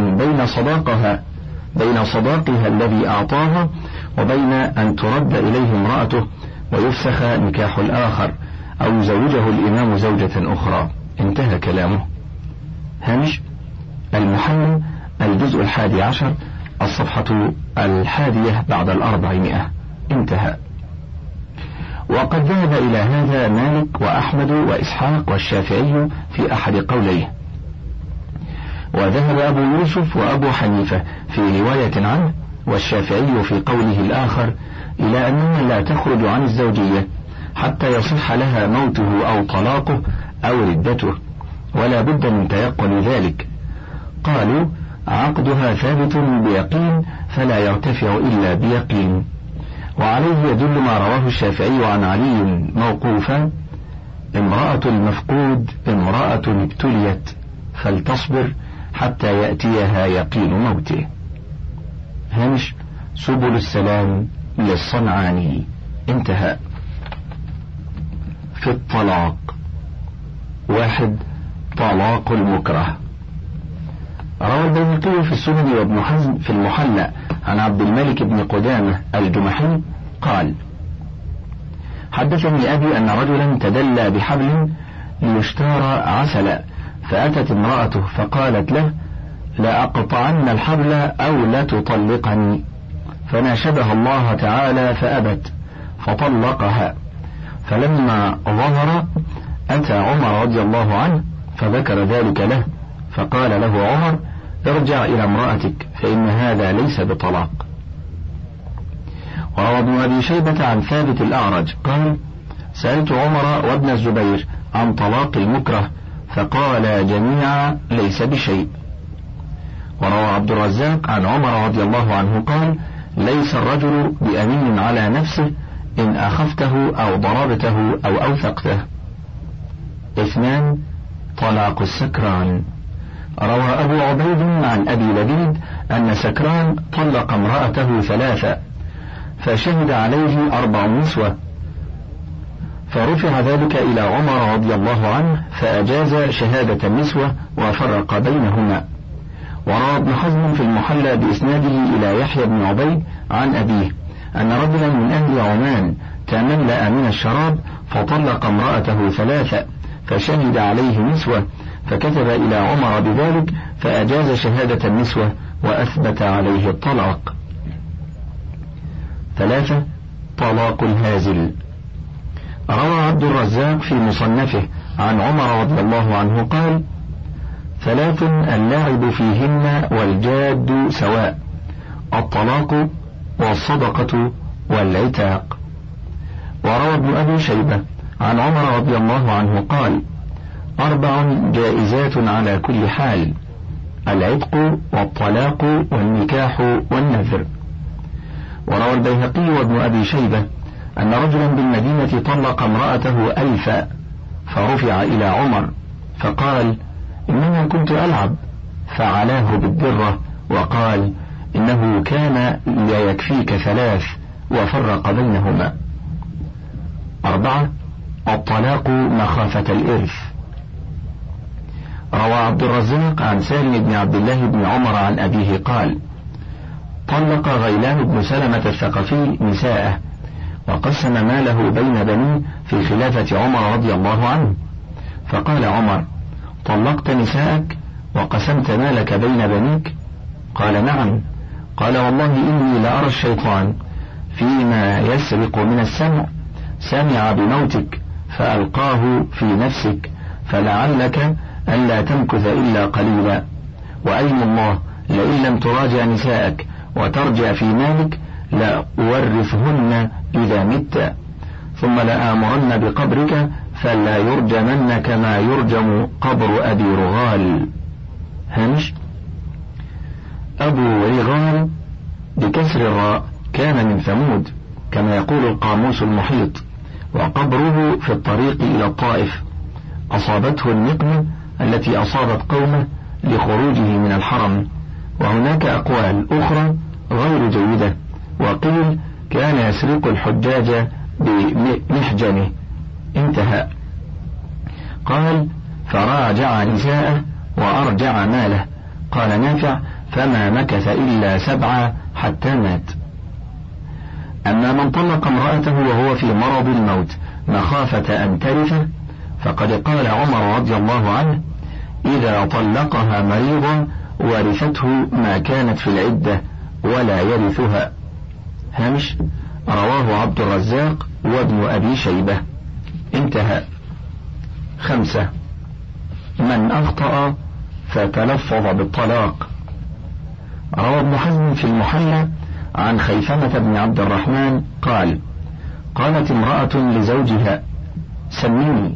بين صداقها الذي أعطاها وبين أن ترد إليه امرأته ويفسخ نكاح الآخر، أو يزوجه الإمام زوجة أخرى. انتهى كلامه. هامش المحلى الجزء 11 الصفحة 100 بعد 400. انتهى. وقد ذهب إلى هذا مالك وأحمد وإسحاق والشافعي في أحد قوليه، وذهب أبو يوسف وأبو حنيفة في رواية عنه، والشافعي في قوله الآخر إلى أنها لا تخرج عن الزوجية حتى يصح لها موته أو طلاقه أو ردته، ولا بد من تيقن ذلك. قالوا: عقدها ثابت بيقين فلا يرتفع إلا بيقين. وعليه يدل ما رواه الشافعي عن علي موقوفا: امرأة المفقود امرأة ابتليت فلتصبر حتى يأتيها يقين موته. هامش سبل السلام للصنعاني. انتهى. في الطلاق: 1. طلاق المكره. روى البيهقي في السنن وابن حزم في المحلى عن عبد الملك بن قدامة الجمحي قال: حدثني أبي أن رجلا تدلى بحبل ليشتار عسلا، فأتت امرأته فقالت له: لأقطعن الحبل أو لتطلقني، فناشدها الله تعالى فأبت فطلقها. فلما ظهر أتى عمر رضي الله عنه فذكر ذلك له، فقال له عمر: ارجع إلى امرأتك فإن هذا ليس بطلاق. وروى ابن أبي شيبة عن ثابت الأعرج قال: سألت عمر وابن الزبير عن طلاق المكره فقال جميعا ليس بشيء. وروى عبد الرزاق عن عمر رضي الله عنه قال: ليس الرجل بأمين على نفسه إن أخفته أو ضربته أو أوثقته. 2. طلاق السكران. روى أبو عبيد عن أبي لبيد أن سكران طلق امرأته 3 فشهد عليه 4 نسوة، فرفع ذلك إلى عمر رضي الله عنه فأجاز شهادة النسوة وفرق بينهما. وروى ابن حزم في المحلى بإسناده إلى يحيى بن عبيد عن أبيه أن رجلا من أهل عمان تملأ من الشراب فطلق امرأته 3 فشهد عليه نسوة، فكتب إلى عمر بذلك فأجاز شهادة النسوة وأثبت عليه الطلاق. 3. طلاق الهازل. روى عبد الرزاق في مصنفه عن عمر رضي الله عنه قال: 3 اللعب فيهن والجاد سواء: الطلاق والصدقة والعتاق. وروى ابن أبي شيبة عن عمر رضي الله عنه قال: 4 جائزات على كل حال: العتق والطلاق والنكاح والنذر. وروى البيهقي وابن أبي شيبة أن رجلا بالمدينة طلق امرأته 1000 فرفع إلى عمر فقال: إنما كنت ألعب، فعلاه بالدرة وقال: إنه كان ليكفيك 3 وفرق بينهما. 4 الطلاق مخافة الإرث. روى عبد الرزاق عن سالم بن عبد الله بن عمر عن أبيه قال: طلق غيلان بن سلمة الثقفي نساءه، وقسم ماله بين بنيه في خلافة عمر رضي الله عنه، فقال عمر: طلقت نساءك وقسمت مالك بين بنيك؟ قال: نعم. قال: والله إني لأرى الشيطان فيما يسرق من السمع سمع بموتك فألقاه في نفسك، فلعلك ألا تمكث إلا قليلا، وأيم الله لئن لم تراجع نساءك وترجع في مالك لأورثهن إذا مت، ثم لآمرن بقبرك فلا يرجمن كما يرجم قبر أبي رغال. هامش: أبو رغال بكسر الراء كان من ثمود كما يقول القاموس المحيط، وقبره في الطريق إلى الطائف. أصابته النقمة التي أصابت قومه لخروجه من الحرم. وهناك أقوال أخرى غير جيدة، وقيل كان يسرق الحجاج بمحجنه. انتهى. قال: فراجع نساءه وأرجع ماله. قال نافع: فما مكث إلا 7 حتى مات. أما من طلق امرأته وهو في مرض الموت مخافة أن ترثه، فقد قال عمر رضي الله عنه: إذا طلقها مريضا ورثته ما كانت في العدة ولا يرثها. هامش: رواه عبد الرزاق وابن أبي شيبة. انتهى. 5 من أخطأ فتلفظ بالطلاق. روى ابن حزم في المحلى عن خيثمة بن عبد الرحمن قال: قالت امرأة لزوجها: سميني،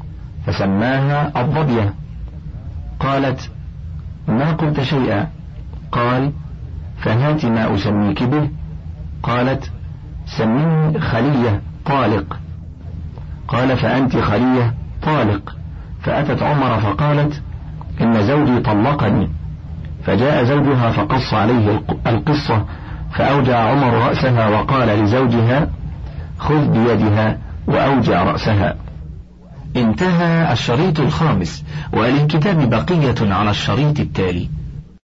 فسماها الضبية. قالت: ما قلت شيئا. قال: فهات ما أسميك به. قالت: سميني خلية طالق. قال: فأنت خلية طالق. فأتت عمر فقالت: إن زوجي طلقني. فجاء زوجها فقص عليه القصة، فأوجع عمر رأسها وقال لزوجها: خذ بيدها وأوجع رأسها. انتهى الشريط 5، وللكتاب بقية على الشريط التالي.